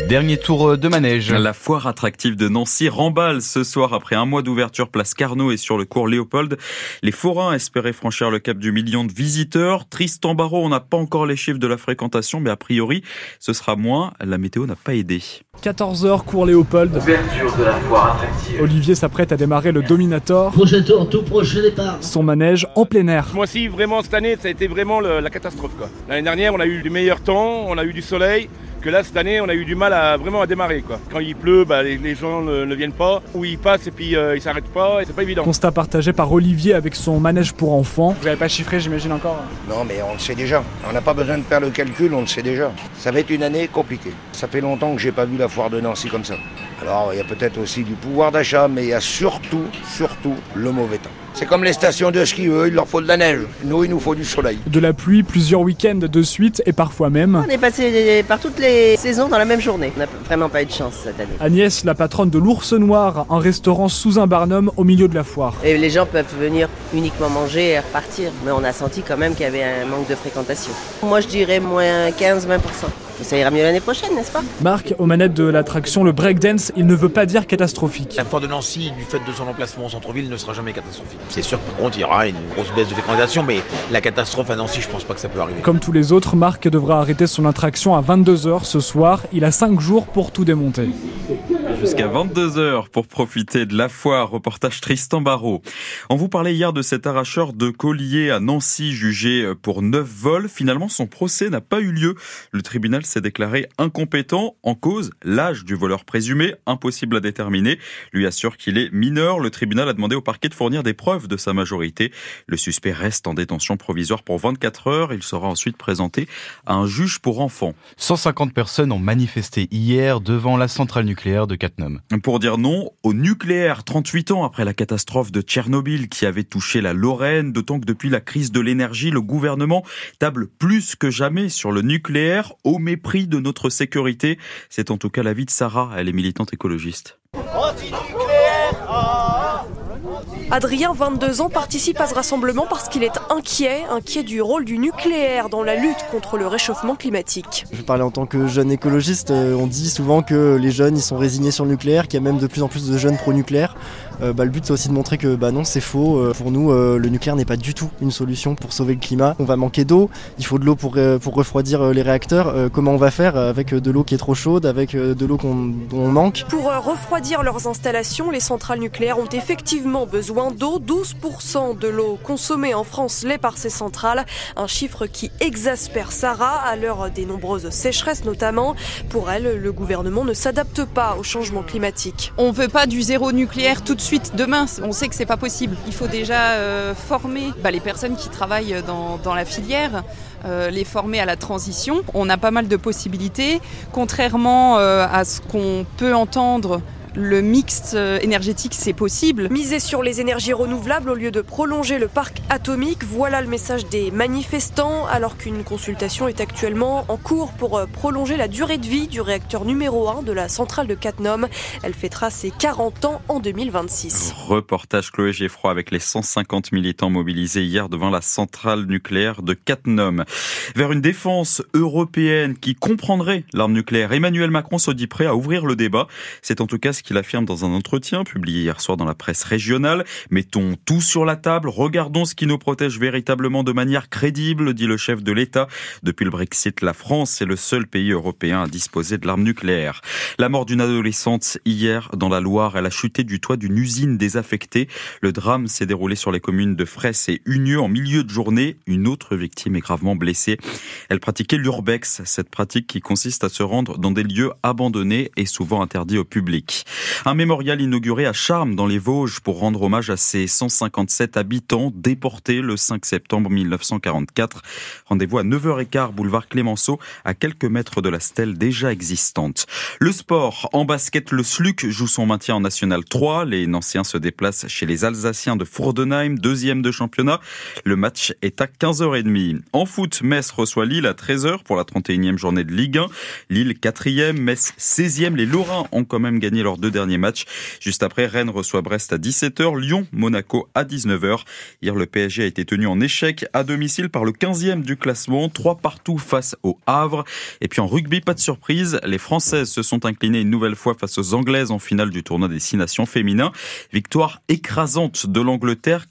Dernier tour de manège. La foire attractive de Nancy remballe ce soir après un mois d'ouverture place Carnot et sur le cours Léopold. Les forains espéraient franchir le cap du million de visiteurs. Tristan Barraud, on n'a pas encore les chiffres de la fréquentation, mais a priori, ce sera moins. La météo n'a pas aidé. 14h, cours Léopold. Ouverture de la foire attractive. Olivier s'apprête à démarrer le Dominator. Prochain tour, tout prochain départ. Son manège en plein air. Moi aussi, vraiment, cette année, ça a été vraiment la catastrophe, quoi. L'année dernière, on a eu du meilleur temps, on a eu du soleil. Que là, cette année, on a eu du mal à démarrer, quoi. Quand il pleut, les gens ne viennent pas, ou ils passent et puis ils s'arrêtent pas, et c'est pas évident. Constat partagé par Olivier avec son manège pour enfants. Vous n'avez pas chiffré, j'imagine encore? Non, mais on le sait déjà. On n'a pas besoin de faire le calcul, on le sait déjà. Ça va être une année compliquée. Ça fait longtemps que j'ai pas vu la foire de Nancy comme ça. Alors, il y a peut-être aussi du pouvoir d'achat, mais il y a surtout le mauvais temps. C'est comme les stations de ski, eux, il leur faut de la neige. Nous, il nous faut du soleil. De la pluie, plusieurs week-ends de suite et parfois même. On est passé par toutes les saisons dans la même journée. On n'a vraiment pas eu de chance cette année. Agnès, la patronne de l'Ours Noir, un restaurant sous un barnum au milieu de la foire. Et les gens peuvent venir uniquement manger et repartir. Mais on a senti quand même qu'il y avait un manque de fréquentation. Moi, je dirais moins 15-20%. Ça ira mieux l'année prochaine, n'est-ce pas? Marc, aux manettes de l'attraction, le breakdance, il ne veut pas dire catastrophique. La foire de Nancy, du fait de son emplacement au centre-ville, ne sera jamais catastrophique. C'est sûr que par contre, il y aura une grosse baisse de fréquentation, mais la catastrophe à Nancy, je pense pas que ça peut arriver. Comme tous les autres, Marc devra arrêter son attraction à 22h ce soir. Il a 5 jours pour tout démonter. Jusqu'à 22h pour profiter de la foire. Reportage Tristan Barraud. On vous parlait hier de cet arracheur de collier à Nancy jugé pour 9 vols. Finalement, son procès n'a pas eu lieu. Le tribunal s'est déclaré incompétent. En cause, l'âge du voleur présumé, impossible à déterminer. Lui assure qu'il est mineur. Le tribunal a demandé au parquet de fournir des preuves de sa majorité. Le suspect reste en détention provisoire pour 24 heures. Il sera ensuite présenté à un juge pour enfants. 150 personnes ont manifesté hier devant la centrale nucléaire de Cattenom. Pour dire non au nucléaire, 38 ans après la catastrophe de Tchernobyl qui avait touché la Lorraine, d'autant que depuis la crise de l'énergie, le gouvernement table plus que jamais sur le nucléaire au mépris de notre sécurité. C'est en tout cas l'avis de Sarah, elle est militante écologiste. Adrien, 22 ans, participe à ce rassemblement parce qu'il est inquiet du rôle du nucléaire dans la lutte contre le réchauffement climatique. Je parlais en tant que jeune écologiste, on dit souvent que les jeunes ils sont résignés sur le nucléaire, qu'il y a même de plus en plus de jeunes pro-nucléaire. Le but c'est aussi de montrer que non, c'est faux. Pour nous, le nucléaire n'est pas du tout une solution pour sauver le climat. On va manquer d'eau, il faut de l'eau pour refroidir les réacteurs. Comment on va faire avec de l'eau qui est trop chaude, avec de l'eau dont on manque? Pour refroidir leurs installations, les centrales nucléaires ont effectivement besoin d'eau. 12% de l'eau consommée en France l'est par ces centrales. Un chiffre qui exaspère Sarah à l'heure des nombreuses sécheresses notamment. Pour elle, le gouvernement ne s'adapte pas au changement climatique. On ne veut pas du zéro nucléaire tout de suite, demain. On sait que c'est pas possible. Il faut déjà former les personnes qui travaillent dans la filière. Les former à la transition. On a pas mal de possibilités. Contrairement à ce qu'on peut entendre, le mix énergétique, c'est possible. Miser sur les énergies renouvelables au lieu de prolonger le parc atomique, voilà le message des manifestants, alors qu'une consultation est actuellement en cours pour prolonger la durée de vie du réacteur numéro 1 de la centrale de Cattenom. Elle fêtera ses 40 ans en 2026. Reportage Chloé Geffroy avec les 150 militants mobilisés hier devant la centrale nucléaire de Cattenom. Vers une défense européenne qui comprendrait l'arme nucléaire, Emmanuel Macron se dit prêt à ouvrir le débat. C'est en tout cas ce qu'il affirme dans un entretien publié hier soir dans la presse régionale. Mettons tout sur la table, regardons ce qui nous protège véritablement de manière crédible, dit le chef de l'État. Depuis le Brexit, la France est le seul pays européen à disposer de l'arme nucléaire. La mort d'une adolescente hier dans la Loire, elle a chuté du toit d'une usine désaffectée. Le drame s'est déroulé sur les communes de Fraisse et Unieux en milieu de journée. Une autre victime est gravement blessée. Elle pratiquait l'urbex, cette pratique qui consiste à se rendre dans des lieux abandonnés et souvent interdits au public. Un mémorial inauguré à Charmes dans les Vosges pour rendre hommage à ces 157 habitants déportés le 5 septembre 1944. Rendez-vous à 9h15 boulevard Clémenceau, à quelques mètres de la stèle déjà existante. Le sport, en basket, le SLUC joue son maintien en National 3. Les Nancéens se déplacent chez les Alsaciens de Fourdenheim, deuxième de championnat. Le match est à 15h30. En foot, Metz reçoit Lille à 13h pour la 31e journée de Ligue 1. Lille 4e, Metz 16e. Les Lorrains ont quand même gagné leurs 2 derniers matchs. Juste après, Rennes reçoit Brest à 17h, Lyon, Monaco à 19h. Hier, le PSG a été tenu en échec à domicile par le 15e du classement, 3-3 face au Havre. Et puis en rugby, pas de surprise, les Françaises se sont inclinées une nouvelle fois face aux Anglaises en finale du tournoi des 6 nations féminin. Victoire écrasante de l'Angleterre,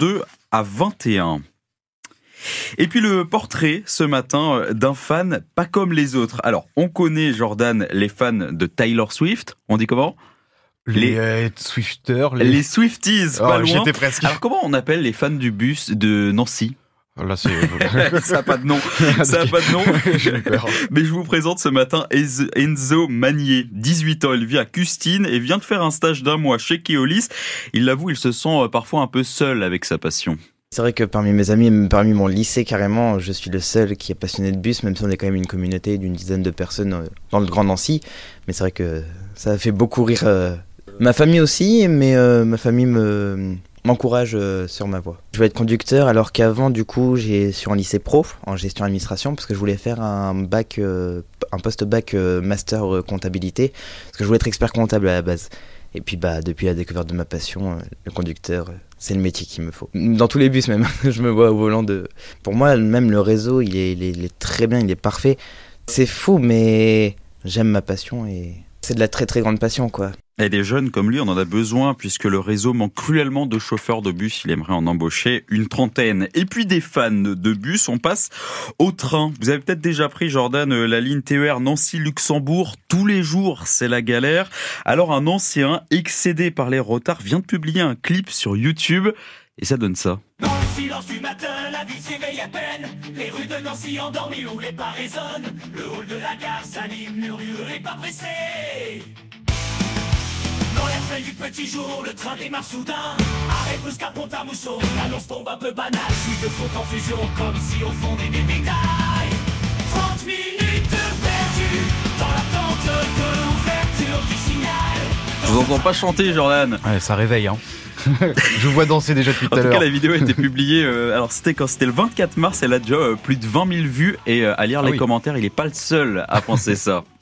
42-21. Et puis le portrait ce matin d'un fan pas comme les autres. Alors, on connaît, Jordan, les fans de Taylor Swift. On dit comment ? Les Swifters. Les Swifties, pas loin. J'étais presque. Alors, comment on appelle les fans du bus de Nancy ? Là, c'est... Ça n'a pas de nom. Ça n'a pas de nom. Mais je vous présente ce matin Enzo Magnier, 18 ans. Il vit à Custine et vient de faire un stage d'1 mois chez Keolis. Il l'avoue, il se sent parfois un peu seul avec sa passion. C'est vrai que parmi mes amis, parmi mon lycée carrément, je suis le seul qui est passionné de bus, même si on est quand même une communauté d'une dizaine de personnes dans le Grand Nancy. Mais c'est vrai que ça a fait beaucoup rire ma famille aussi, mais ma famille m'encourage sur ma voie. Je vais être conducteur alors qu'avant, du coup, j'ai sur un lycée pro en gestion administration parce que je voulais faire un post-bac master comptabilité parce que je voulais être expert comptable à la base. Et puis depuis la découverte de ma passion, le conducteur, c'est le métier qu'il me faut. Dans tous les bus même, je me vois au volant de... Pour moi, même le réseau, il est très bien, il est parfait. C'est fou, mais j'aime ma passion et c'est de la très très grande passion, quoi. Et des jeunes comme lui, on en a besoin puisque le réseau manque cruellement de chauffeurs de bus. Il aimerait en embaucher une trentaine. Et puis des fans de bus, on passe au train. Vous avez peut-être déjà pris, Jordan, la ligne TER Nancy-Luxembourg. Tous les jours, c'est la galère. Alors un ancien, excédé par les retards, vient de publier un clip sur YouTube et ça donne ça. Dans le silence du matin, la ville s'éveille à peine. Les rues de Nancy endormies où les pas résonnent. Le hall de la gare s'anime, murmure et pas pressé. Dans la feuille du petit jour, le train démarre soudain. Arrêt brusque à Pont-à-Mousson, l'annonce tombe un peu banale. Suite de faute en fusion, comme si au fond des médailles. 30 minutes perdues dans l'attente de l'ouverture du signal. Je vous entends pas chanter, Jordan. Ouais, ça réveille, hein. Je vous vois danser déjà depuis tout à l'heure. En tout cas, la vidéo a été publiée, alors c'était le 24 mars, elle a déjà plus de 20 000 vues et à lire les commentaires, il est pas le seul à penser ça.